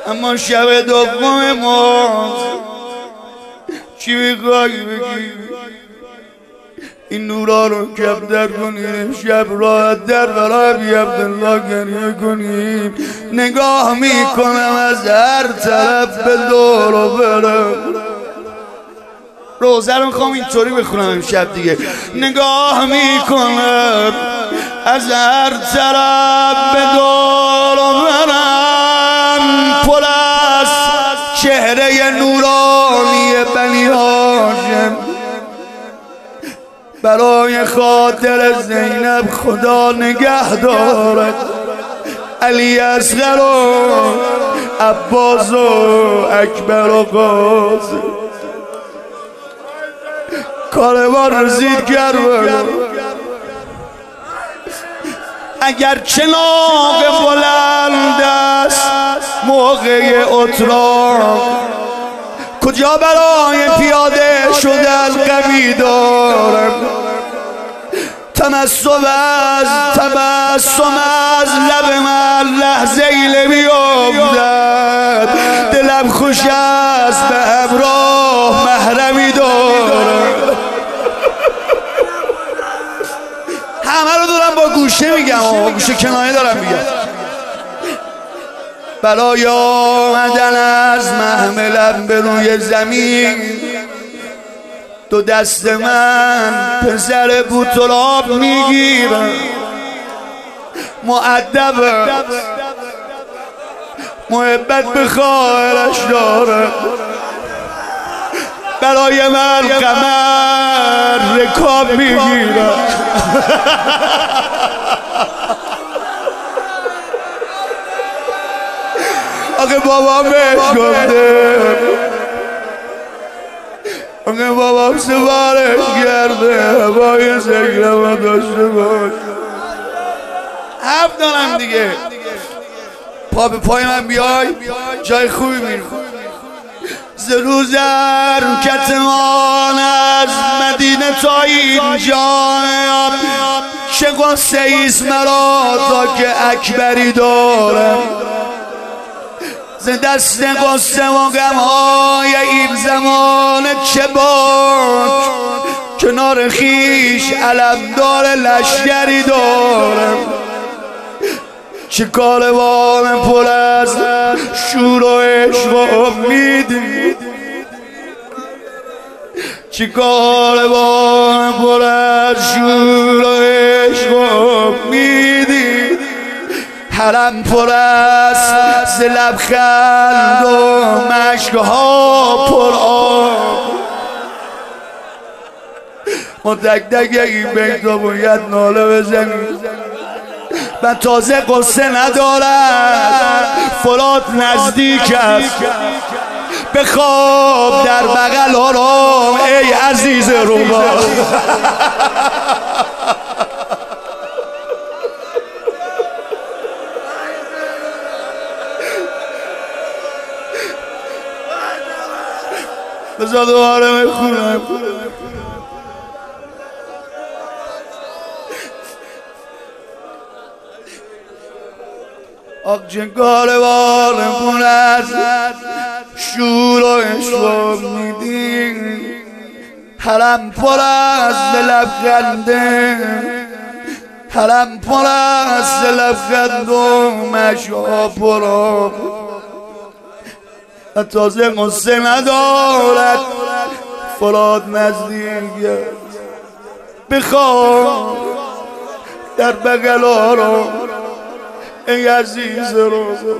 اما شب دوم ما چی میخوایی بگی؟ این نورا رو کمتر کنیم، شب راحت در برای ابی عبدالله گریه کنیم. نگاه میکنم از هر طرف به دور و برم. روزه رو میخوام اینطوری بخونم امشب دیگه. نگاه میکنم از هر طرف به دور و برم، پر از چهره نورانی بنی هاشم. برای خاطر زینب خدا نگه دارد علی اصغر و عباس و اکبر و قاسم. کاروان رسید کربلا، اگر چناق بلند است موقع اتراق، کجا برای پیاده شدن غمی دارم. تبسم از لب من لحظه ای نمیافتد، دلم خوش است به همراه محرمی دارم. همه رو دارم با گوشه میگم، با گوشه کنایه دارم میگم. برای آمدن از محملم به روی زمین، دو دست من پسر بوتراب میگیرم. مؤدب محبت به خواهرش دارم. برای من قمر رکاب میگیرم. آقا بابام بهش گفته، آقا بابام سفارش کرده با یه سکرم داشته باش. حرف دارم دیگه. پا به پای من بیای جای خوبی میرم. ز روز حرکتمان از مدینه تا اینجا، چه قصه ایست مرا تا که اکبری دارم. ز دست قصه و غمهای این زمان چه باک، کنار خیش علمدار لشکری دارم. چه کاروان پر از شور و عشق و امیدی، چه کاروان پر از شور و عشق و امیدی. حرم پر است ز لبخند و مشکها پر آب. ما تک تک این بیت رو باید ناله بزنیم. من تازه قصه ندارم، فرات نزدیک است. بخواب در بغل آرام ای عزیز روما. بذار دوباره میخونم. آق کاروان پر از شور و عشق و امیدی، حرم پر از لبخنده، حرم پر از لبخند و مشکها پر آب. تازه قصه ندارد، فرات نزدیک است. بخواب در بغل آرام ای عزیز روزه.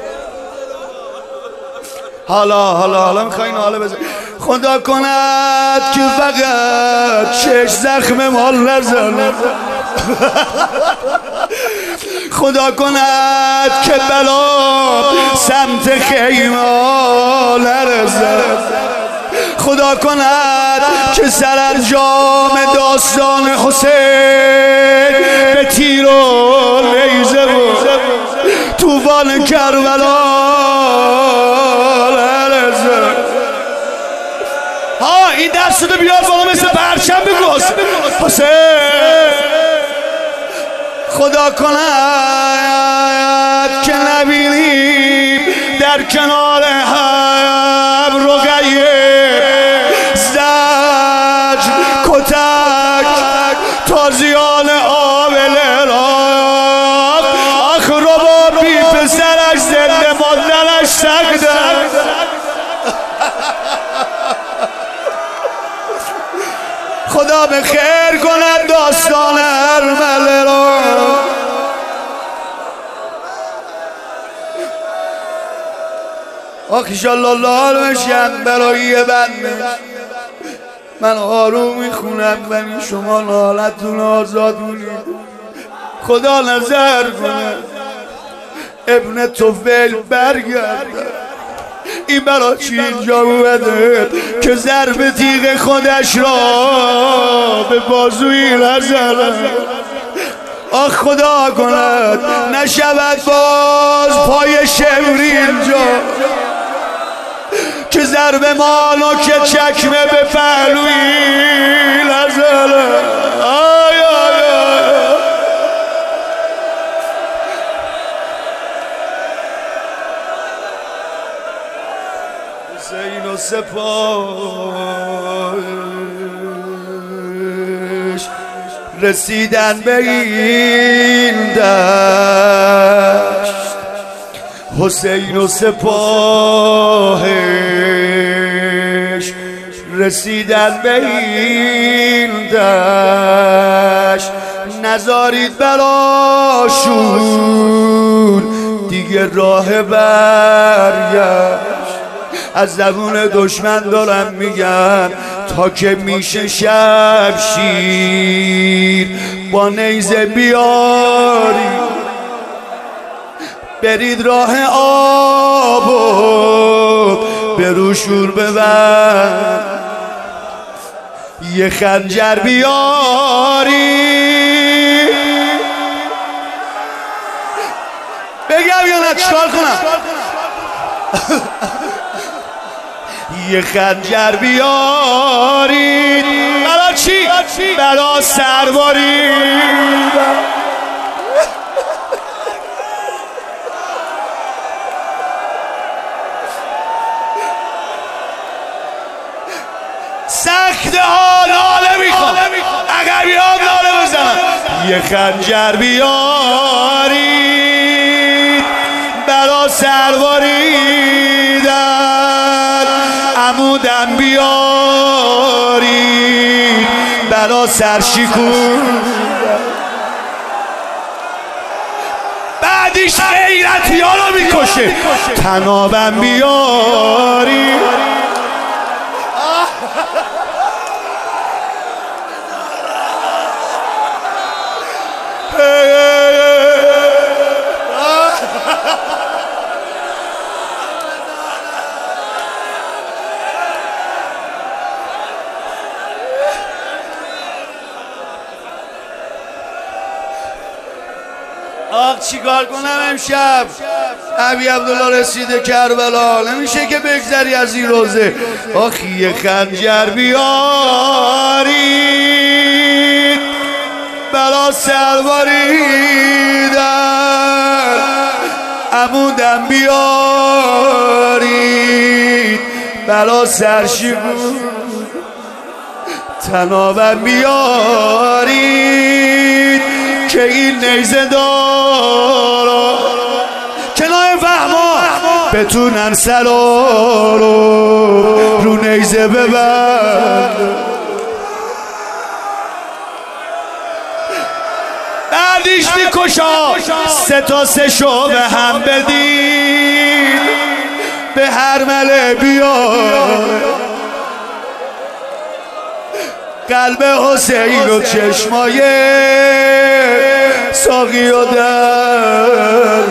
حالا میخوایی ناله بزن. خدا کند که فقط چشم زخم مال نزنه. خدا کند که بلا سمت خیمه نرسد. خدا کند که سرانجام داستان حسین به تیر و نیزه و طوفان کربلا نرسد. ها این دستتو بیار بالا مثل پرچم بگو حسین. خدا کند که نبینیم در در کنار هم رقیه زج کتک تازیان آبل راق آخ ربابی پسرش زنده ماندنش سگده خدا به خیر کند داستان ارمله را آخ ایشالله لال بشم برای بندش من آروم میخونم ولی شما لالتون آزادونید خدا نظر کنه ابن طفیل برگرد این برا چی اینجا اومده که ضرب تیغ خودش را به بازوی نزنه آخ خدا کند نشود باز پای شمری اینجا که ضرب مانو که چکمه به پهلوی نزنه آی آی آی حسین و سپاهش رسیدن به این دشت حسین و سپاهش رسیدن به این دشت نذارید براشون دیگه راه برگشت از زبون دشمن دارم میگم تا که میشه شمشیر با نیزه بیاری برید راه آب و به روشور ببند یه خنجر بیاری بگم یا نه چکار کنم یه خنجر بیارید برا چی؟ برا سرباری سخت ها ناله میخواد عقبی ها ناله بزنن یه خنجر بیارید برا سرباریدن عمودم بیارید برا سرشکون بعدیش غیرتی ها رو میکشه تنابم بیارید آخ چیکار کنم امشب ابی عبدالله رسیده کربلا نمیشه که بگذری از این روزه آخ یه خنجر بیارید بلا سرباریدن عمودم بیارید بلا سرشگون تنابم بیارید که این نیزه دارا کنای فهما بتونن سلا رو نیزه ببند بعدیش میکشا سه تا سه شو به هم بدید به هر مله بیار قلب حسین و چشمای ساقی و در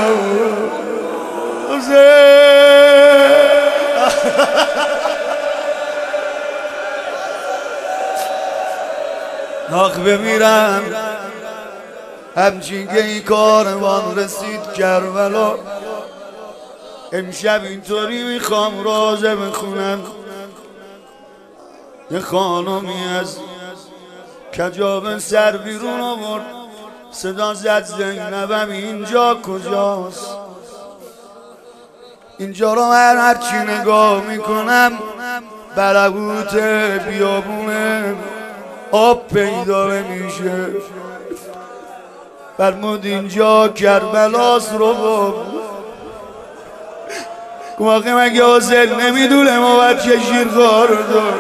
ناخ بمیرم همچین که این کاروان رسید کربلا امشب اینطوری میخوام رازه بخونم یه خانمی از کجاب سر بیرون آورد صدا زد زینبم اینجا کجاست اینجا رو من هرچی نگاه میکنم بلبوت بیابونه آب پیدا نمیشه. فرمود اینجا کربلاست رو باب کماقی مگه حسین نمیدونه ما بچه شیرخوار رو دار.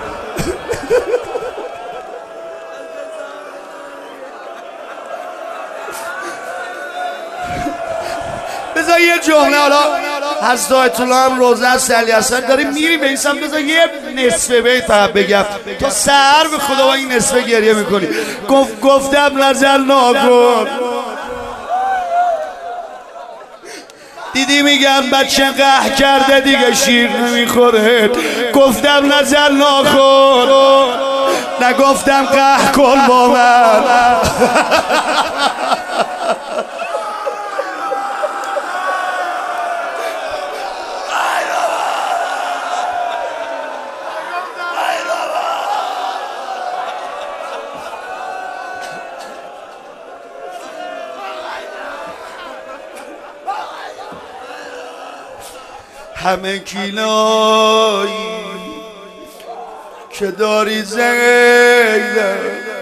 بذار یه جمله حالا هست دایتون هم روزه از سلی اصلا داریم میریم به این سمت. بذار یه نصفه بیت فقط بگم تو سر به خدا با این نصفه گریه میکنی. گفتم نظر ناکن دیدی میگم بچه قهر کرده دیگه شیر نمیخوره. گفتم نظر ناکن نگفتم قهر کن با من. همه کیلایی که داری زیده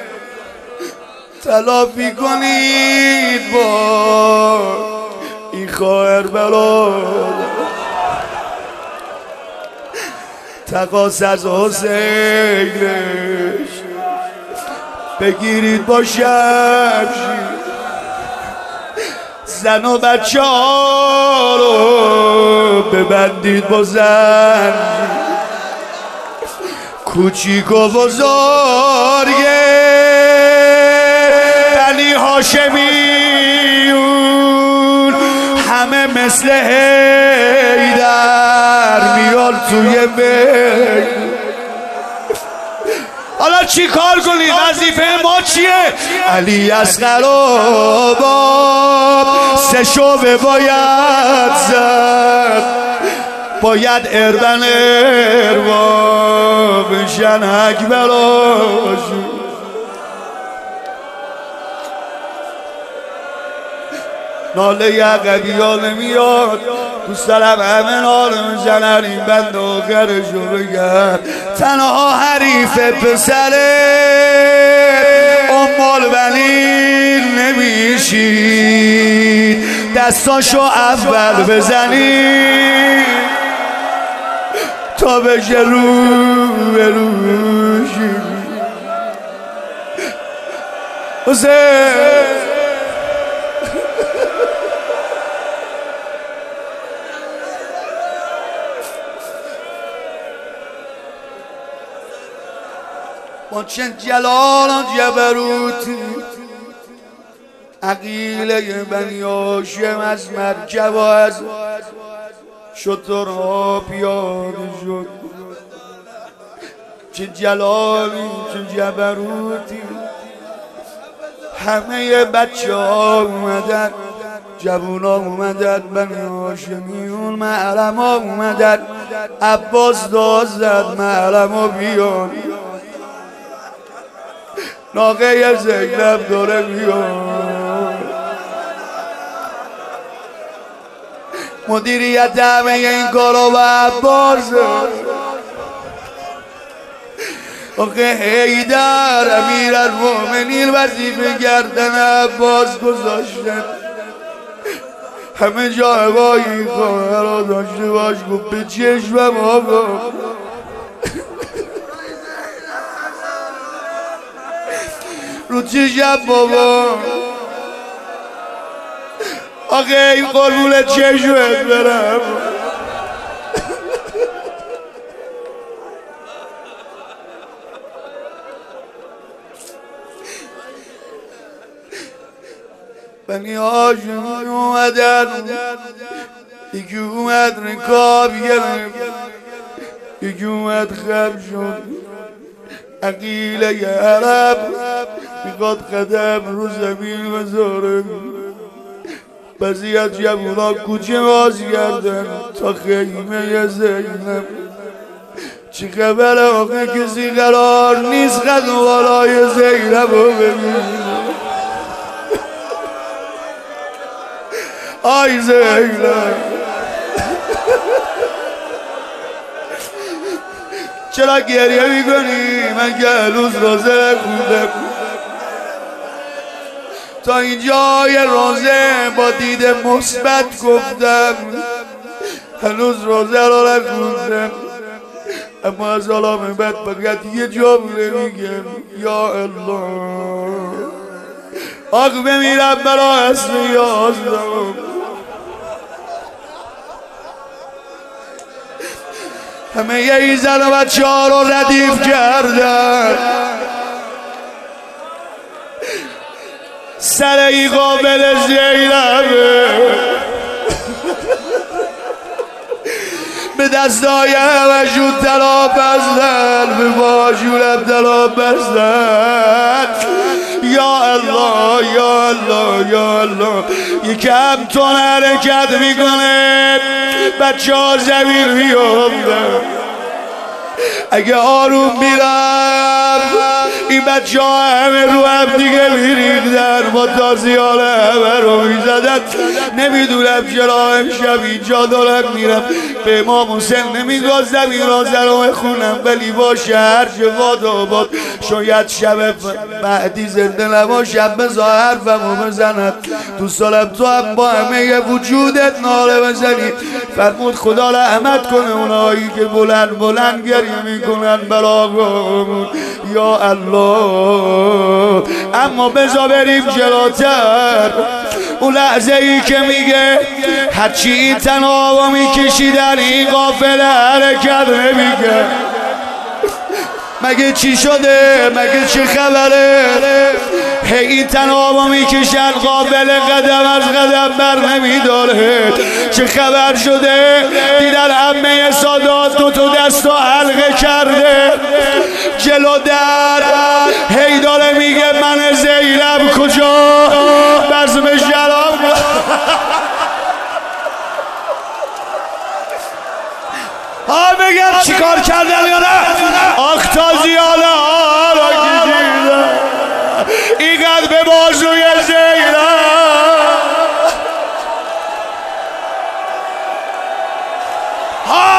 تلافی کنید با این خواهر برادر. تقاص از حسینش بگیرید با شمشیر زن و بچه ها رو ببندید با زنجیر. کوچیک و بزرگه بنی هاشمیون همه مثل حیدر میان توی بیت. حالا چی کار کنید؟ وظیفه ما چیه؟ علی اصغر و باب سه شعبه باید زد باید اربن ارباب بشن اکبراشون. ناله یعقبی ها نمیاد دوست دارم همه ناله میزنن این بند آخرشو بگن. تنها حریف پسره البنین نمیشید دستاشو اول بزنید تا بشه رو به روشی. حسین با چند جلال و جبروتی عقیله بنی هاشم از مرکب و از شترها پیاده شد. چه جلالی چه جبروتی همه بچه ها اومدن جوون ها اومدن بنی هاشمیون محرم ها اومدن عباس داد زد محرم ها بیان ناقه زینب داره بیان. مدیریت همه این کارا و عباسه آخه حیدر امیر المؤمنین وظیفه گردن عباس گذاشتن همه جا هوای این خواهر را داشته باش گفت به چشمم آقا رو چشم بابا آخه این قربون چشمت برم بنی هاشم اومدن یکی اومد رکاب گرفت یکی اومد خب شد عقیله عرب میخواد قدم رو زمین بذاره بعضی از جوونا کوچه باز کردن تا خیمه زینب. چه خبر آقا کسی قرار نیست قد و بالای زینب رو ببینه. آی زینب چرا گریه میکنی؟ من که هنوز روزه نخوندم. تا اینجای روزه با دید مثبت گفتم هنوز روزه رو نخوندم، اما از حالا به بعد فقط یه جمله میگم یا الله. آخ بمیرم برا اسم یازدم. همه یه ای زن و بچه ها رو ردیف کردن، سر ای قابل زینبه به دستای همشون طلا بستن، به باشونم طلا بستن. یا الله یا الله یا الله. یکم تون حرکت میکنه بچه ها زمین میافتن. اگه آروم میرم این بچه ها همه رو هم دیگه میریختن، با تازیان همه رو میزدن. نمیدونم چرا امشب اینجا دارم میرم به امام حسین نمیگذم این رازه رو بخونم، ولی باشه هر چه باد آباد شاید شب بعدی زنده نباشم بذار حرفمو بزنم. دوست دارم تو هم با همه وجودت ناله بزنی. فرمود خدا رحمت کنه اونایی که بلند بلند گریه میکنن براغمون. یا الله. اما بذار بریم جلوتر. اون لحظه ای که میگه هرچی این تنها میکشیدن این قافله حرکت نمیگه. مگه چی شده؟ مگه چه خبره؟ هی این تنها میکشن قافله قدم از قدم بر نمیداره. چه خبر شده؟ دیدن عمه سادات دو دست و حلقه کرده جلو در. هی داره میگه من زینب کجا؟ بزم شراب ها بگم چی کار کردن یا نه؟ آخ تازیانه ها را کشیدن اینقدر به بازوی زینب.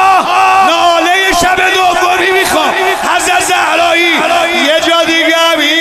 ناله شب دومی میخوام حضرت زهرایی. یه جا دیگه هم